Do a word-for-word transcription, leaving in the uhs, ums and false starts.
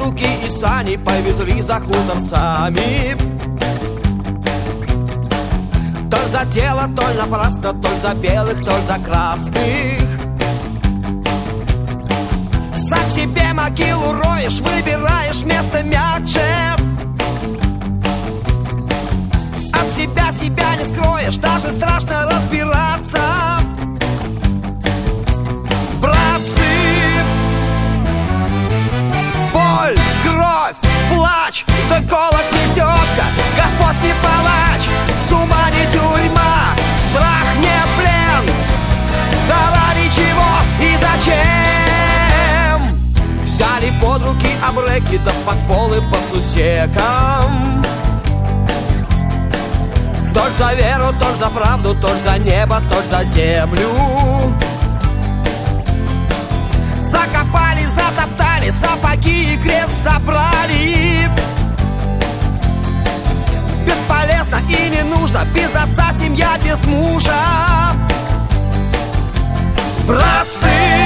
руки и сани повезли за хутор сами. То за тело, то напрасно, то за белых, то за красных. Сам себе могилу роешь, выбираешь место мягче. От себя себя не скроешь, даже страшно разбираться. Братцы, боль, кровь, плач, да голод не тетка, Господь не палач, с ума не тюрьма, страх не плен. Да ради чего и зачем взяли под руки обреки, да в подполы по сусекам? Тот за веру, тот за правду, тот за небо, тот за землю. Закопали, затоптали, сапоги и крест забрали. Бесполезно и не нужно, без отца семья, без мужа. Братцы,